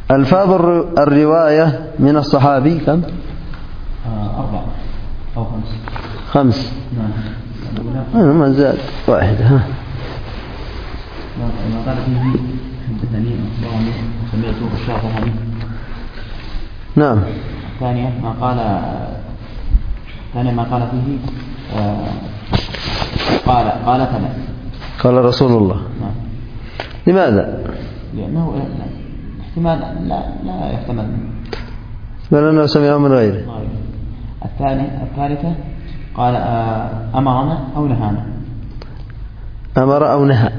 ألفاظ الرواية من الصحابي كم؟ 4 أو 5. نعم. ما زاد واحدة. ما قال فيه حدثني أخبرني سمعته الشافعي. نعم. ثانيا ما قال فيه قال فلا. قال رسول الله. نعم. لماذا؟ لأنه احتمال لا يحتمل. بل أنه سمعه من غيره. الثالثة قال أمرنا أو نهانا. أمر أو نهى.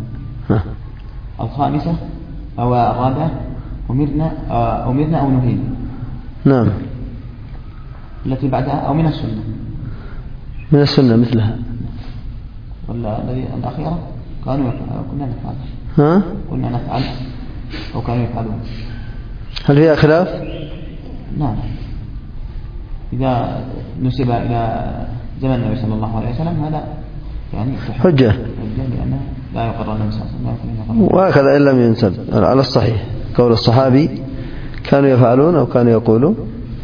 الخامسة أو الرابعة أمرنا أو نهينا. نعم. التي بعدها أو من السنة. من السنة مثلها. والذي الأخيرة كنا نفعل. كنا نفعل أو كانوا يفعلون. هل فيها خلاف؟ نعم. إذا نسب إلى زمن النبي صلى الله عليه وسلم هذا يعني حجة لأنه لا يقرر النبي صلى الله عليه وسلم. وهكذا إن لم ينسب على الصحيح قول الصحابي كانوا يفعلون أو كانوا يقولون.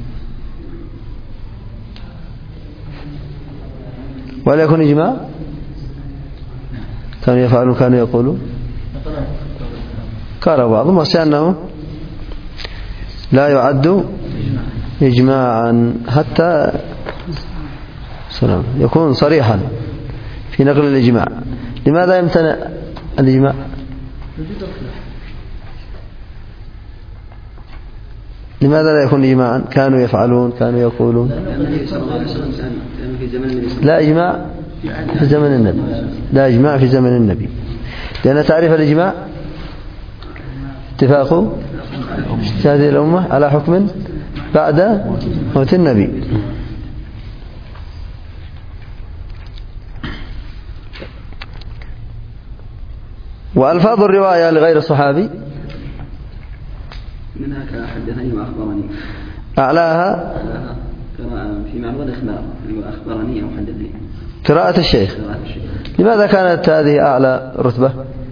ولا يكون إجماع كانوا يفعلون كانوا يقولون. قال بعضهم وسأنه لا يعد إجماعا حتى يكون صريحا في نقل الإجماع. لماذا يمتنع الإجماع؟ لماذا لا يكون إجماعا؟ كانوا يفعلون كانوا يقولون. لا إجماع في زمن النبي. لا إجماع في زمن النبي لأن تعريف الإجماع اتفاق هذه الأمة على حكم بعد موت النبي. وألفاظ الرواية لغير الصحابي منها كحدثني وأخبرني. أعلاها في معرض الإخبار أخبرني أو حدثني. قراءة الشيخ. لماذا كانت هذه أعلى رتبة؟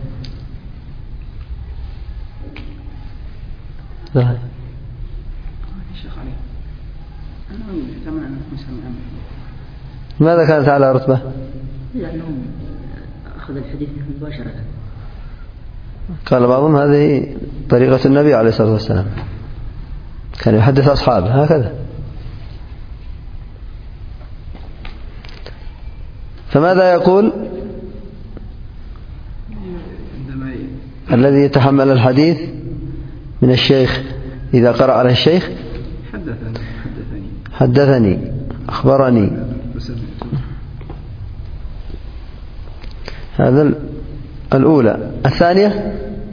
لماذا كانت أعلى رتبة؟ لأنه أخذ الحديث مباشرة. قال بعضهم هذه طريقة النبي عليه الصلاة والسلام كان يحدث أصحابه هكذا. فماذا يقول الذي يتحمل الحديث من الشيخ إذا قرأ على الشيخ؟ حدثني أخبرني. هذا الأولى. الثانية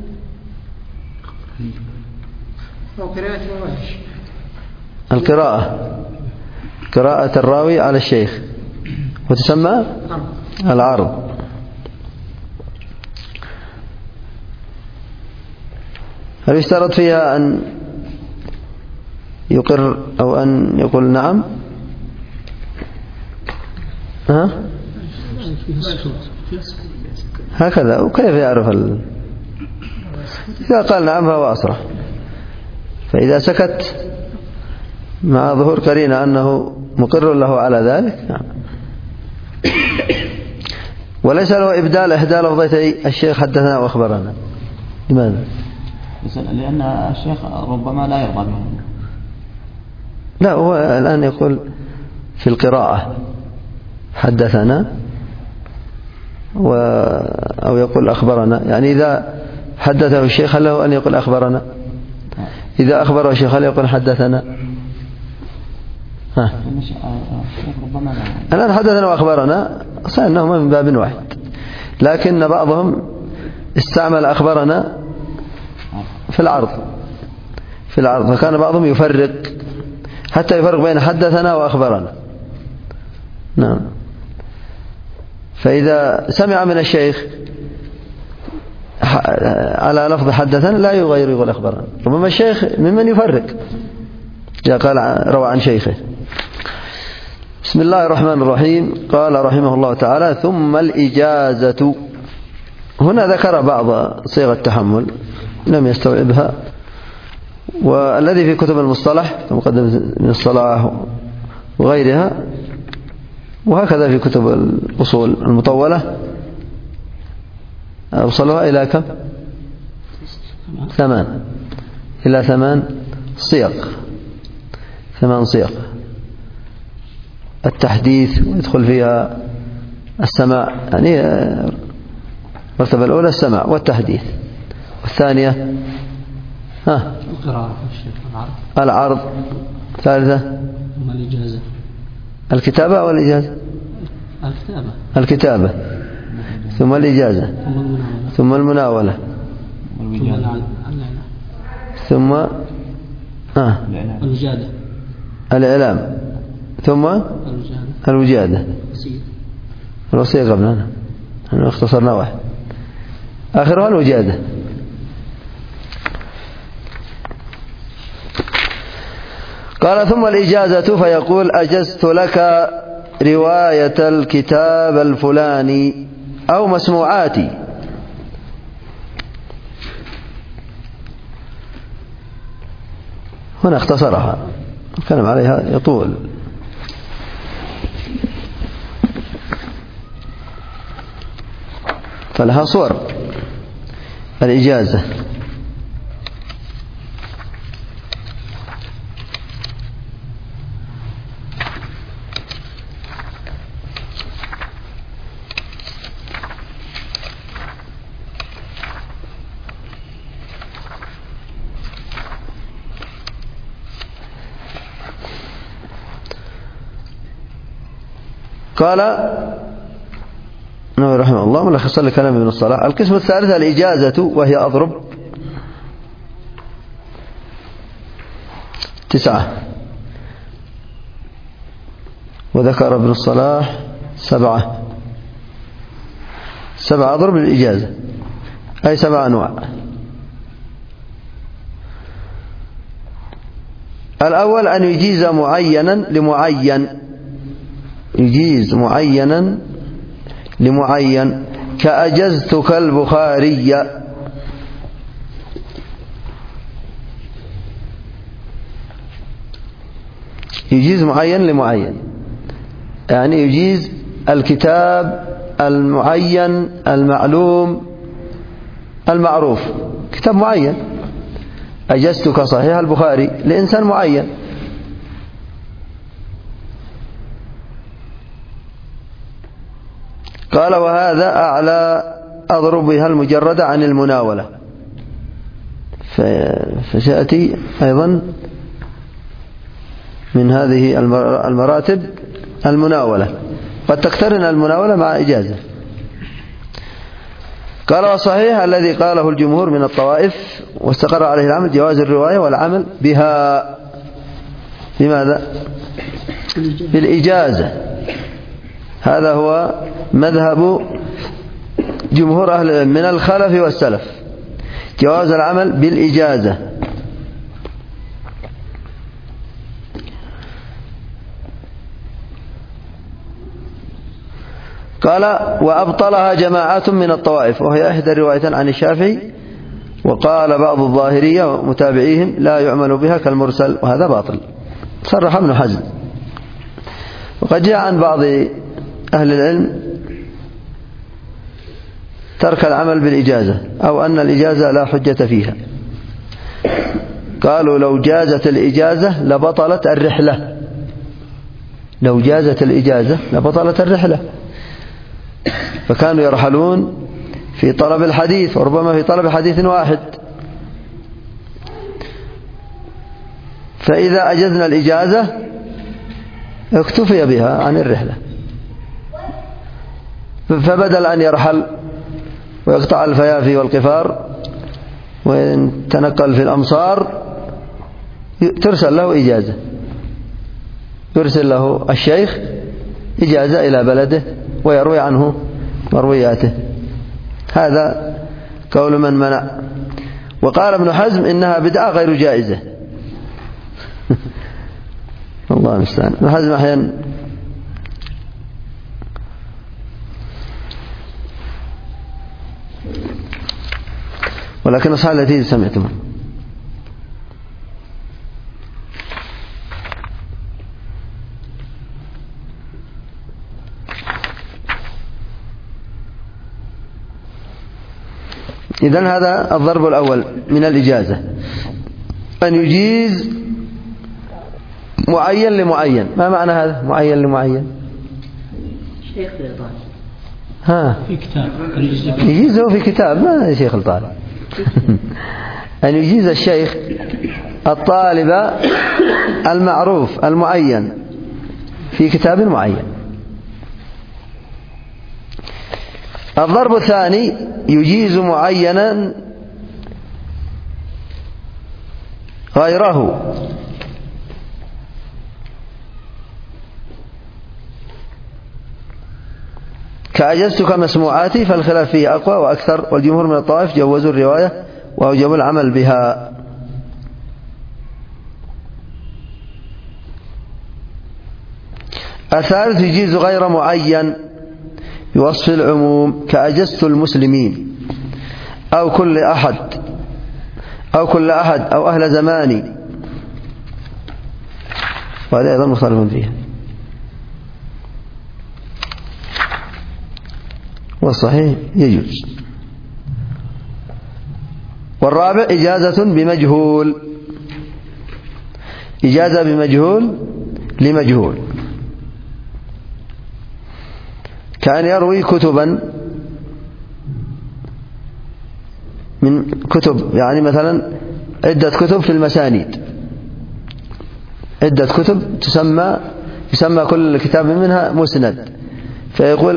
قراءة الراوي على الشيخ وتسمى العرض. هل يشترط فيها أن يقر أو أن يقول نعم؟ هكذا. وكيف يعرف إذا قال نعم فهو أصرح. فإذا سكت مع ظهور قرينة أنه مقر له على ذلك نعم. وليس له إبدال إحدى لفظتي الشيخ حدثنا وأخبرنا. لماذا؟ لأن الشيخ ربما لا يرضى به. لا هو الآن يقول في القراءة حدثنا أو يقول أخبرنا. يعني إذا حدثه الشيخ هل له أن يقول أخبرنا؟ إذا أخبره الشيخ هل يقول حدثنا؟ الآن حدثنا وأخبرنا سألناهما من باب واحد. لكن بعضهم استعمل أخبرنا في العرض فكان بعضهم يفرق حتى يفرق بين حدثنا وأخبرنا. نعم. فإذا سمع من الشيخ على لفظ حدثنا لا يغير يقول أخبرنا. ربما الشيخ ممن يفرق إذا قال روى عن شيخه. بسم الله الرحمن الرحيم. قال رحمه الله تعالى ثم الإجازة. هنا ذكر بعض صيغ التحمل لم يستوعبها والذي في كتب المصطلح كمقدمة من الصلاح وغيرها، وهكذا في كتب الأصول المطولة أوصلها إلى كم؟ 8 إلى 8 صيغ، 8 صيغ. التحديث ويدخل فيها السماع، يعني المرتبة الأولى السماع والتحديث، والثانية العرض، الثالثة الإجازة، الكتابة والإجازة، الكتابة ثم الإجازة ثم المناولة ثم الإعلام ثم الوجادة. الوصية قبلنا نحن اختصرنا واحد، آخرها الوجادة. قال ثم الإجازة فيقول أجزت لك رواية الكتاب الفلاني أو مسموعاتي. هنا اختصرها، الكلام عليها يطول. فلها صور الإجازة. قال النووي رحمه الله ملخصا لكلام ابن الصلاح: القسم الثالث الإجازة، وهي أضرب 9، وذكر ابن الصلاح 7 أضرب للإجازة، أي 7 أنواع. الأول أن يجيز معينا لمعين، يجيز معينا لمعين، كأجزتك البخاري. يجيز معين لمعين، يعني يجيز الكتاب المعين المعلوم المعروف، كتاب معين. أجزتك صحيح البخاري لإنسان معين. قال وهذا أعلى أضربها المجردة عن المناولة. فسيأتي أيضا من هذه المراتب المناولة، قد تقترن المناولة مع إجازة. قال وصحيح الذي قاله الجمهور من الطوائف واستقر عليه العمل جواز الرواية والعمل بها. بماذا؟ بالإجازة. هذا هو مذهب جمهور أهل العلم من الخلف والسلف، جواز العمل بالإجازة. قال وأبطلها جماعات من الطوائف، وهي إحدى الروايتين عن الشافعي. وقال بعض الظاهرية ومتابعيهم لا يعمل بها كالمرسل، وهذا باطل، صرح ابن حزم. وقد جاء عن بعض أهل العلم ترك العمل بالإجازة، أو أن الإجازة لا حجة فيها. قالوا لو جازت الإجازة لبطلت الرحلة، لو جازت الإجازة لبطلت الرحلة. فكانوا يرحلون في طلب الحديث، وربما في طلب حديث واحد. فإذا أجزنا الإجازة اكتفي بها عن الرحلة، فبدل أن يرحل ويقطع الفيافي والقفار ويتنقل في الأمصار، ترسل له إجازة، يرسل له الشيخ إجازة إلى بلده ويروي عنه مروياته. هذا قول من منع. وقال ابن حزم إنها بدعة غير جائزة. الله المستعان. ابن حزم أحيانا ولكن أصحاب التي سمعتم. إذن هذا الضرب الأول من الإجازة، أن يجيز معين لمعين. ما معنى هذا معين لمعين؟ شيخ طالب في كتاب يجيزه في كتاب، ما شيخ الطالب أن يجيز الشيخ الطالب المعروف المعين في كتاب معين. الضرب الثاني يجيز معينا غيره، كأجزتك مسموعاتي، فالخلاف فيه أقوى وأكثر، والجمهور من الطوائف جوزوا الرواية وأوجبوا العمل بها. الثالث يجيز غير معين بوصف العموم، كأجزت المسلمين أو كل أحد أو أهل زماني، وهذا أيضا مختلف فيه، والصحيح يجوز. والرابع إجازة بمجهول، إجازة بمجهول لمجهول، كأن يروي كتبا من كتب، يعني مثلا عدة كتب في المسانيد، عدة كتب يسمى كل كتاب منها مسند، فيقول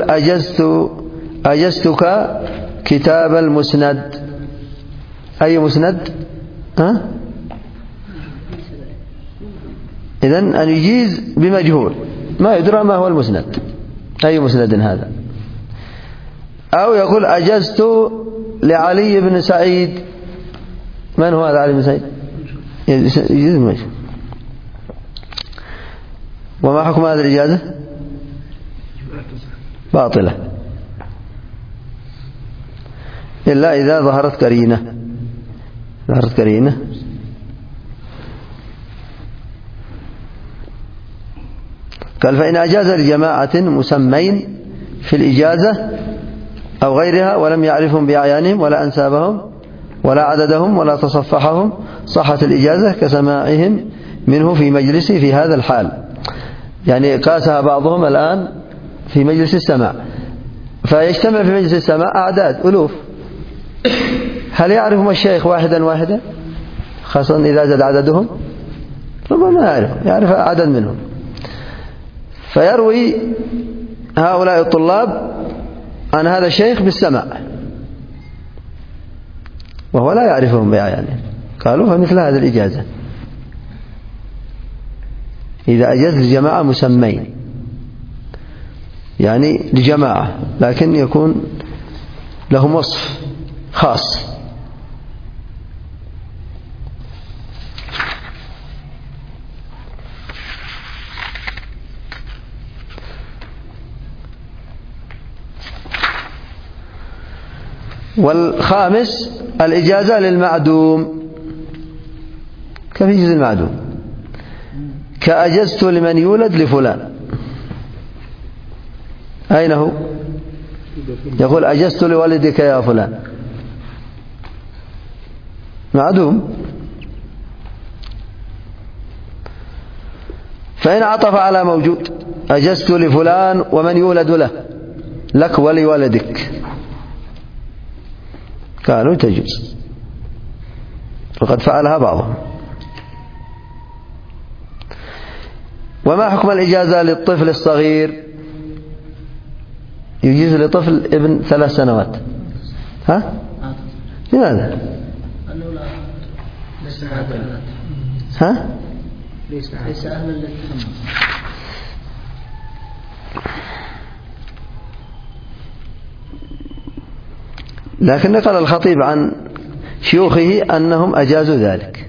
أجزتك كتاب المسند. أي مسند؟ إذن أن يجيز بمجهول ما يدرى ما هو المسند، أي مسند هذا. أو يقول أجزت لعلي بن سعيد. من هو هذا علي بن سعيد؟ يجيز بمجهول. وما حكم هذه الإجازة؟ باطلة إلا إذا ظهرت قرينة. قال فإن أجاز لجماعة مسمين في الإجازة أو غيرها ولم يعرفهم بأعيانهم ولا أنسابهم ولا عددهم ولا تصفحهم، صحت الإجازة كسماعهم منه في مجلسه في هذا الحال. يعني قاسها بعضهم الآن في مجلس السماع، فيجتمع في مجلس السماع أعداد ألوف، هل يعرفهم الشيخ واحدا خاصة إذا زاد عددهم؟ ربما يعرف عدد منهم، فيروي هؤلاء الطلاب عن هذا الشيخ بالسماع وهو لا يعرفهم بأعيانهم. قالوا فمثل هذه الإجازة إذا أجاز لجماعة مسمين، يعني لجماعة لكن يكون لهم وصف خاص. والخامس الإجازة للمعدوم، كيف يجوز المعدوم؟ كأجزت لمن يولد لفلان. أين هو؟ يقول أجزت لوالدك يا فلان، معدوم. فإن عطف على موجود أجزت لفلان ومن يولد له لك ولولدك، قالوا تجوز، وقد فعلها بعضهم. وما حكم الإجازة للطفل الصغير؟ يجوز لطفل ابن 3 سنوات. لماذا؟ ليس أهلا للتحمل. لكن نقل الخطيب عن شيوخه أنهم أجازوا ذلك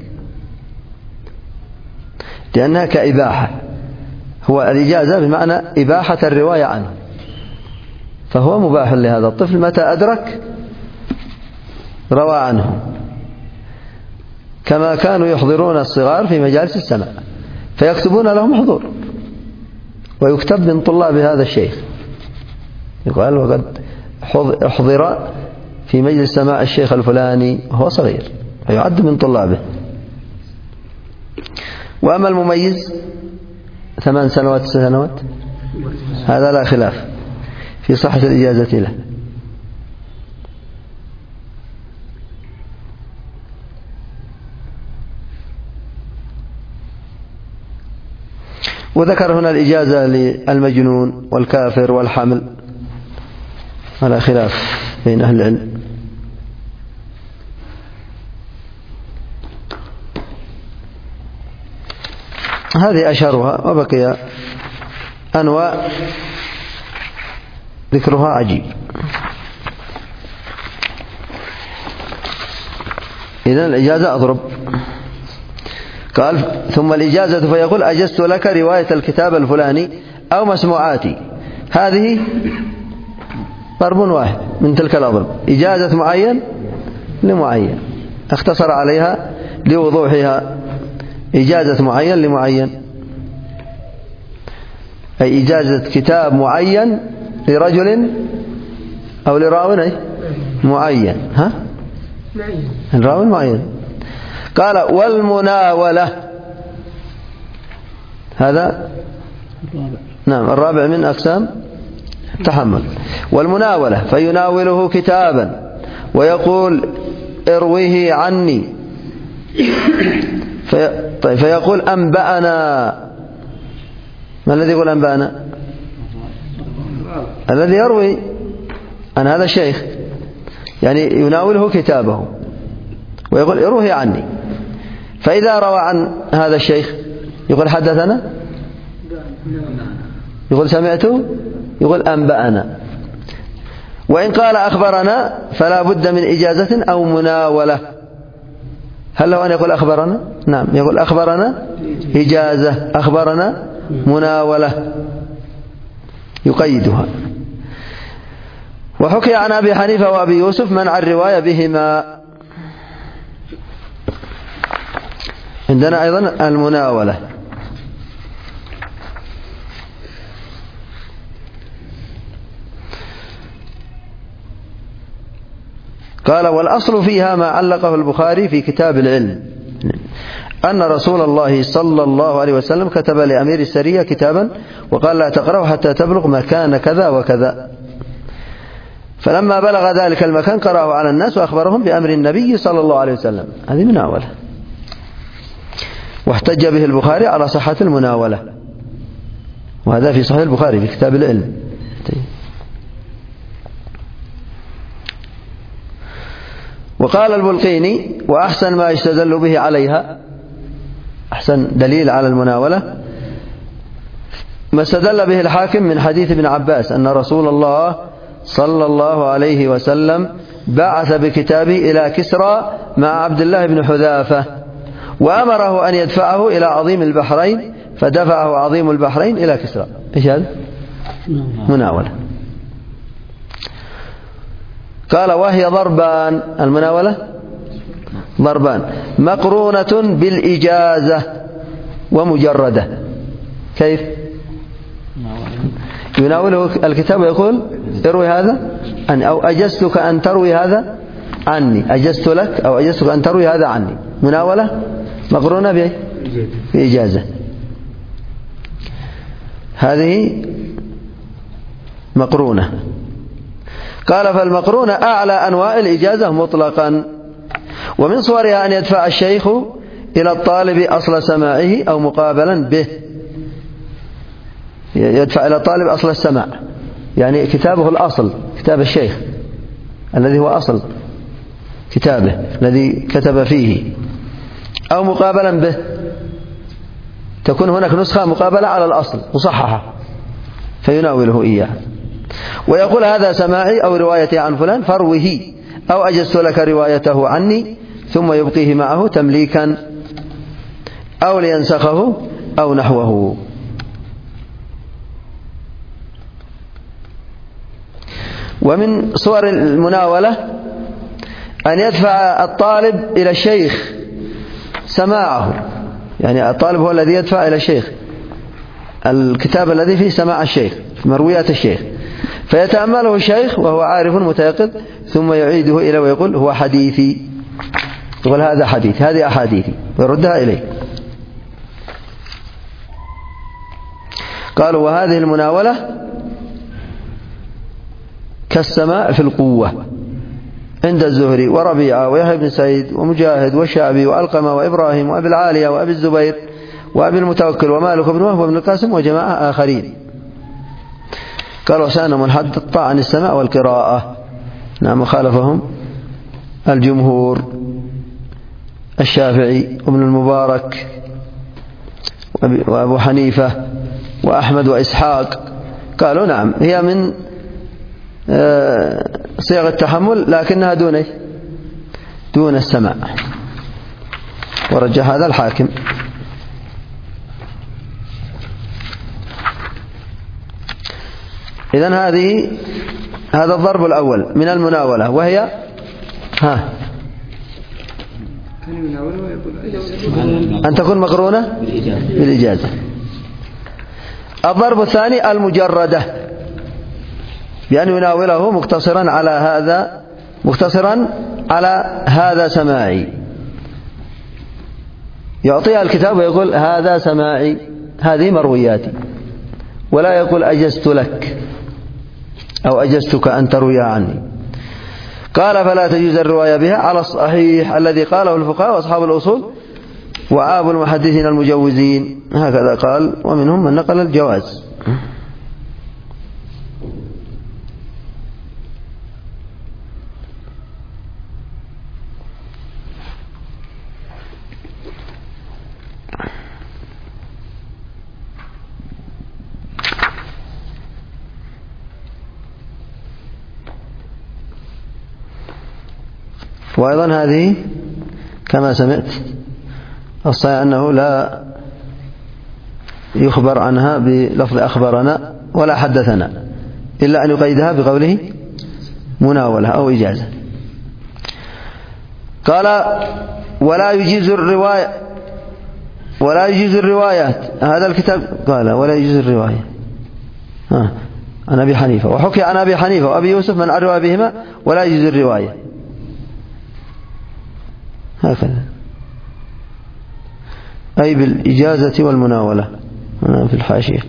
لأنها كإباحة، هو الإجازة بمعنى إباحة الرواية عنه، فهو مباح لهذا الطفل متى أدرك روى عنه، كما كانوا يحضرون الصغار في مجالس السماع فيكتبون لهم حضور، ويكتب من طلاب هذا الشيخ، يقال وقد حضر في مجلس سماع الشيخ الفلاني وهو صغير فيعد من طلابه. وأما المميز 8 سنوات 9 سنوات هذا لا خلاف في صحة الإجازة له. وذكر هنا الإجازة للمجنون والكافر والحمل على خلاف بين أهل العلم. هذه أشهرها، وبقي أنواع ذكرها عجيب. إذن الإجازة أضرب. قال ثم الإجازة فيقول أجزت لك رواية الكتاب الفلاني أو مسموعاتي. هذه ضرب واحد من تلك الأضرب، إجازة معين لمعين، اختصر عليها لوضوحها. إجازة معين لمعين، أي إجازة كتاب معين لرجل أو لراو معين. ها؟ الراو معين. قال والمناولة، هذا نعم الرابع من أقسام التحمل. والمناولة فيناوله كتابا ويقول ارويه عني، فيقول أنبأنا. ما الذي يقول أنبأنا؟ الذي يروي عن هذا الشيخ، يعني يناوله كتابه ويقول اروه عني. فإذا روى عن هذا الشيخ يقول حدثنا، يقول سمعته، يقول أنبأنا. وإن قال أخبرنا فلا بد من إجازة أو مناولة. هل له أن يقول أخبرنا؟ نعم، يقول أخبرنا إجازة، أخبرنا مناولة، يقيدها. وحكي عن أبي حنيفة وأبي يوسف منع الرواية بهما. عندنا أيضا المناولة. قال والأصل فيها ما علقه البخاري في كتاب العلم، أن رسول الله صلى الله عليه وسلم كتب لأمير السرية كتابا وقال لا تقرأه حتى تبلغ مكان كذا وكذا، فلما بلغ ذلك المكان قرأه على الناس وأخبرهم بأمر النبي صلى الله عليه وسلم. هذه مناولة، واحتج به البخاري على صحة المناولة، وهذا في صحيح البخاري في كتاب العلم. وقال البلقيني وأحسن ما يستدل به عليها، أحسن دليل على المناولة ما استدل به الحاكم من حديث ابن عباس أن رسول الله صلى الله عليه وسلم بعث بكتابه إلى كسرى مع عبد الله بن حذافة وأمره أن يدفعه إلى عظيم البحرين، فدفعه عظيم البحرين إلى كسرى. إيش هذا؟ مناولة. قال وهي ضربان، المناولة ضربان، مقرونة بالإجازة ومجردة. كيف؟ يناوله الكتاب ويقول اروي هذا عني، أو أجزتك أن تروي هذا عني، أجزت لك أو أجزتك أن تروي هذا عني. مناولة مقرونة بإجازة. هذه مقرونة. قال فالمقرونة أعلى أنواع الإجازة مطلقا، ومن صورها أن يدفع الشيخ إلى الطالب أصل سماعه أو مقابلا به، يدفع إلى الطالب أصل السماع، يعني كتابه الأصل، كتاب الشيخ الذي هو أصل كتابه الذي كتب فيه، أو مقابلا به، تكون هناك نسخة مقابلة على الأصل مصححة فيناوله إياه، ويقول هذا سماعي أو روايتي عن فلان فاروه، أو أجزت لك روايته عني، ثم يبقيه معه تمليكا أو لينسخه أو نحوه. ومن صور المناولة أن يدفع الطالب إلى الشيخ سماعه، يعني الطالب هو الذي يدفع إلى الشيخ الكتاب الذي فيه سماع الشيخ، مرويات الشيخ، فيتأمله الشيخ وهو عارف متيقظ ثم يعيده إليه ويقول هو حديثي، يقول هذا حديث، هذه أحاديثي، ويردها إليه. قالوا وهذه المناولة كالسماء في القوة عند الزهري وربيعة ويحيى بن سعيد ومجاهد والشعبي وألقمة وإبراهيم وأبي العالية وأبي الزبير وأبي المتوكل ومالك بن وهب بن القاسم وجماعة آخرين. قالوا سأنا منحدث عن السماء والقراءة. نعم، خالفهم الجمهور، الشافعي وابن المبارك وأبو حنيفة وأحمد وإسحاق. قالوا نعم هي من صيغ التحمل لكنها دون السماع، ورجح هذا الحاكم. إذن هذا الضرب الأول من المناولة، وهي أن تكون مقرونة بالإجازة. الضرب الثاني المجردة، بأن يناوله مقتصرا على هذا سماعي، يعطيها الكتاب ويقول هذا سماعي، هذه مروياتي، ولا يقول أجزت لك أو أجزتك أن تروي عني. قال فلا تجوز الرواية بها على الصحيح الذي قاله الفقهاء وأصحاب الأصول وعاب المحدثين المجوزين، هكذا قال، ومنهم من نقل الجواز. وأيضا هذه كما سمعت الصحيح أنه لا يخبر عنها بلفظ أخبرنا ولا حدثنا، إلا أن يقيدها بقوله مناولة أو إجازة. قال ولا يجيز الروايات، هذا الكتاب قال ولا يجيز الرواية عن أبي حنيفة، وحكي عن أبي حنيفة وأبي يوسف من أروى بهما ولا يجيز الرواية، هكذا أي بالإجازة والمناولة في الحاشية.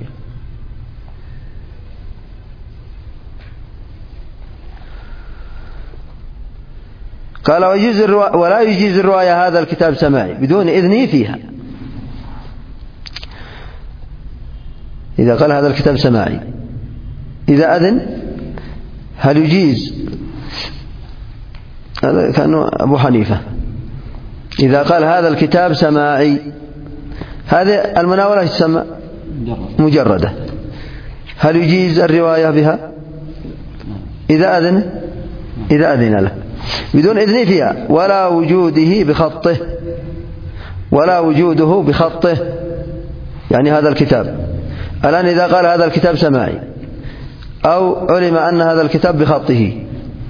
قال ولا يجيز الرواية هذا الكتاب سماعي بدون إذنه فيها. إذا قال هذا الكتاب سماعي، إذا أذن هل يجيز؟ هذا كأنه أبو حنيفة إذا قال هذا الكتاب سماعي، هذه المناولة تسمى مجردة، هل يجيز الرواية بها؟ إذا أذن له بدون إذن فيها ولا وجوده بخطه، يعني هذا الكتاب الآن إذا قال هذا الكتاب سماعي أو علم أن هذا الكتاب بخطه،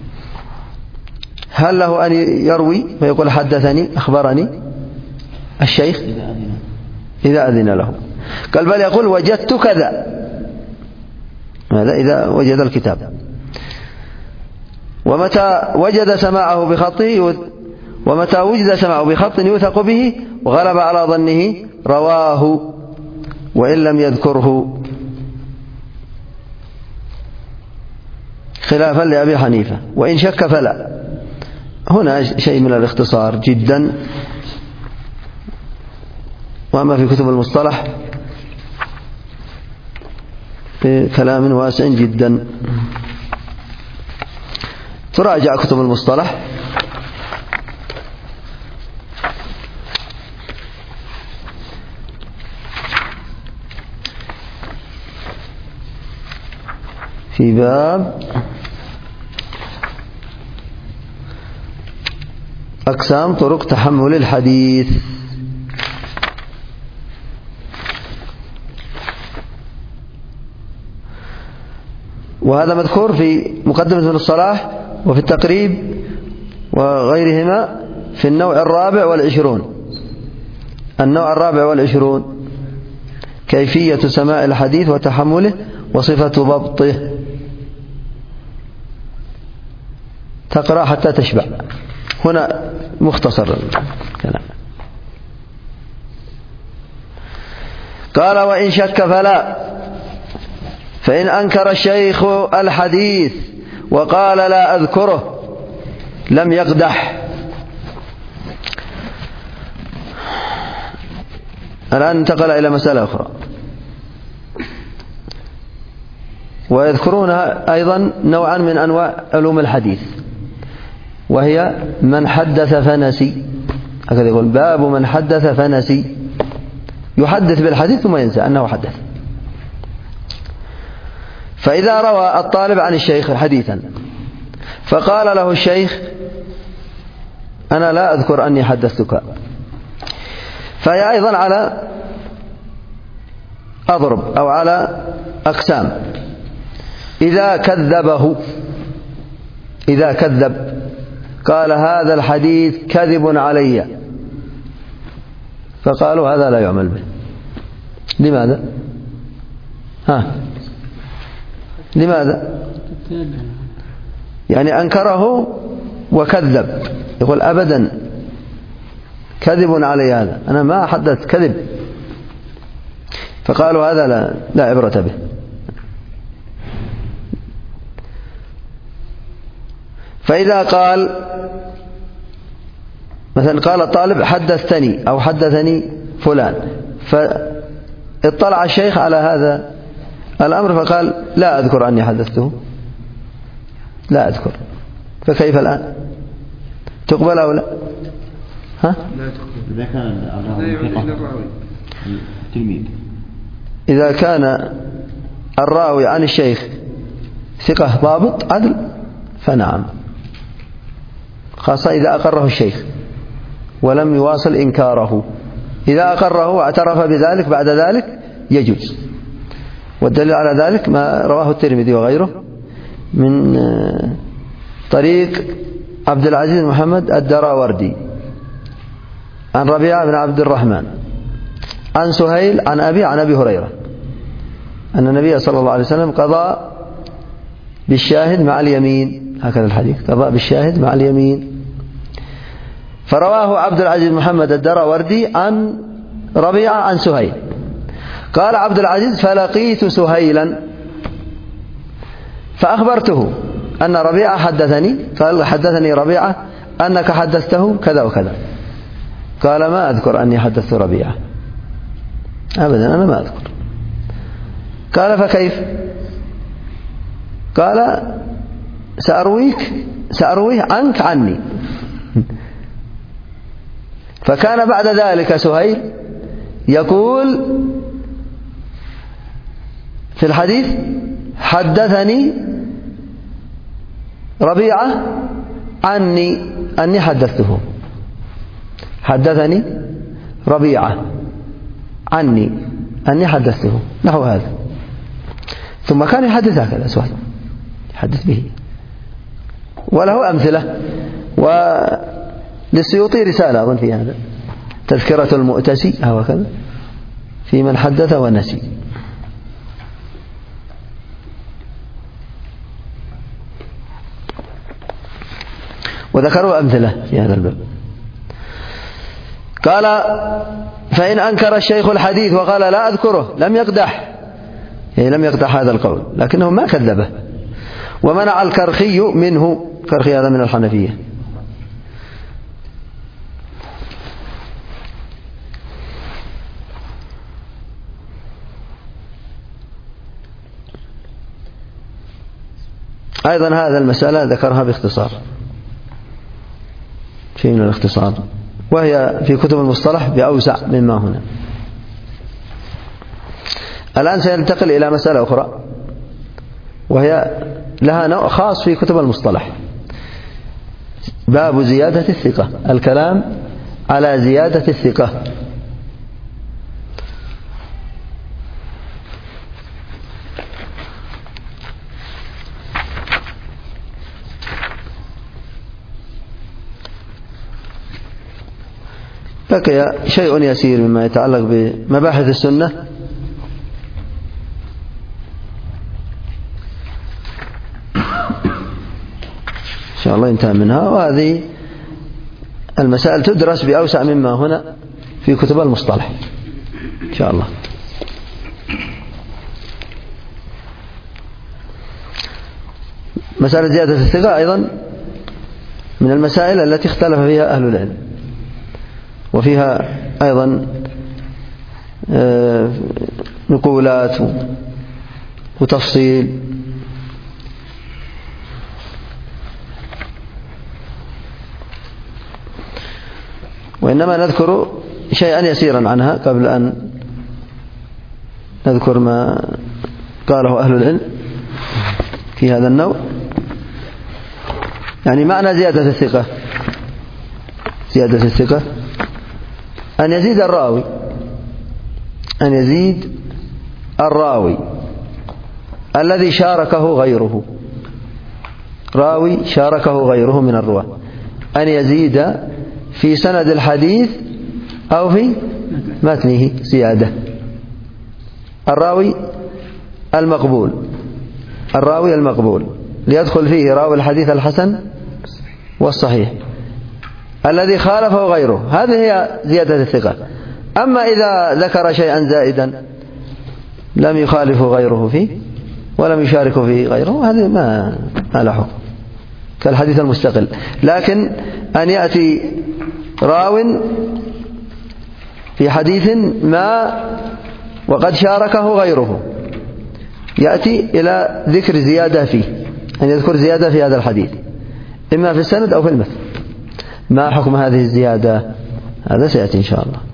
هل له أن يروي فيقول حدثني أخبرني الشيخ؟ إذا أذن له. قال بل يقول وجدت كذا، هذا إذا وجد الكتاب. ومتى وجد سماعه بخطه ومتى وجد سماعه بخط يوثق به وغلب على ظنه رواه وإن لم يذكره، خلافا لأبي حنيفة، وإن شك فلا. هنا شيء من الاختصار جدا، وأما في كتب المصطلح بكلام واسع جدا. تراجع كتب المصطلح في باب أقسام طرق تحمل الحديث. وهذا مذكور في مقدمة ابن الصلاح وفي التقريب وغيرهما في النوع 24. النوع 24 كيفية سماع الحديث وتحمله وصفة ضبطه. تقرأ حتى تشبع. هنا مختصر الكلام. قال وإن شك فلا، فإن أنكر الشيخ الحديث وقال لا أذكره لم يقدح. الآن انتقل إلى مسألة أخرى، ويذكرونها أيضا نوعا من أنواع علوم الحديث، وهي من حدث فنسي. هكذا يقول باب من حدث فنسي، يحدث بالحديث ثم ينسى أنه حدث. فإذا روى الطالب عن الشيخ حديثا فقال له الشيخ أنا لا أذكر أني حدثتك، فهي أيضا على أضرب أو على أقسام. إذا كذب قال هذا الحديث كذب علي، فقالوا هذا لا يعمل به. لماذا؟ لماذا؟ يعني أنكره وكذب، يقول أبدا كذب علي هذا، أنا ما حدث كذب، فقالوا هذا لا عبرة به. فإذا قال مثلا قال الطالب حدثتني أو حدثني فلان، فاطلع الشيخ على هذا الأمر فقال لا أذكر أني حدثته، لا أذكر، فكيف الآن؟ تقبل أو لا؟ لا تقبل إذا كان التلميذ، إذا كان الراوي عن الشيخ ثقة ضابط عدل فنعم، خاصة إذا أقره الشيخ ولم يواصل إنكاره. إذا أقره واعترف بذلك بعد ذلك يجوز. والدليل على ذلك ما رواه الترمذي وغيره من طريق عبد العزيز محمد الدراوردي عن ربيعة بن عبد الرحمن عن سهيل عن أبي هريرة أن النبي صلى الله عليه وسلم قضى بالشاهد مع اليمين. هكذا الحديث، قضى بالشاهد مع اليمين. فرواه عبد العزيز محمد الدراوردي عن ربيعة عن سهيل. قال عبد العزيز فلقيت سهيلا فأخبرته أن ربيعة حدثني، قال حدثني ربيعة أنك حدثته كذا وكذا. قال ما أذكر أني حدثت ربيعة أبدا، أنا ما أذكر. قال فكيف؟ قال سأرويه عنك عني. فكان بعد ذلك سهيل يقول في الحديث حدثني ربيعة عني أني حدثته، حدثني ربيعة عني أني حدثته، نحو هذا. ثم كان يحدث هكذا سهيل، يحدث به، وله أمثلة. وللسيوطي رسالة أظن في هذا، تذكرة المؤتسي أو كذا في من حدث ونسي. وذكروا أمثلة في هذا الباب. قال فإن أنكر الشيخ الحديث وقال لا أذكره لم يقدح، يعني لم يقدح هذا القول، لكنه ما كذبه. ومنع الكرخي منه، كرخي هذا من الحنفية. أيضا هذا المسألة ذكرها باختصار، شيء من الاختصار، وهي في كتب المصطلح بأوسع مما هنا. الآن سينتقل إلى مسألة أخرى، وهي لها نوع خاص في كتب المصطلح، باب زيادة الثقة، الكلام على زيادة الثقة. بقي شيء يسير مما يتعلق بمباحث السنة. إن شاء الله ينتهي منها. وهذه المسائل تدرس بأوسع مما هنا في كتب المصطلح إن شاء الله. مسألة زيادة الثقة أيضا من المسائل التي اختلف فيها أهل العلم، وفيها أيضا نقولات وتفصيل. وإنما نذكر شيئا يسيرا عنها قبل أن نذكر ما قاله أهل العلم في هذا النوع. يعني معنى زيادة الثقة، زيادة الثقة أن يزيد الراوي، أن يزيد الراوي الذي شاركه غيره، راوي شاركه غيره من الرواة، أن يزيد في سند الحديث أو في متنه زيادة. الراوي المقبول، الراوي المقبول ليدخل فيه راوي الحديث الحسن والصحيح الذي خالفه غيره، هذه هي زيادة الثقة. أما إذا ذكر شيئا زائدا لم يخالفه غيره فيه ولم يشاركه فيه غيره، هذه ما له حكم كالحديث المستقل. لكن أن يأتي راو في حديث ما وقد شاركه غيره، يأتي إلى ذكر زيادة فيه، أن يذكر زيادة في هذا الحديث إما في السند أو في المتن، ما حكم هذه الزيادة؟ هذا سيأتي إن شاء الله.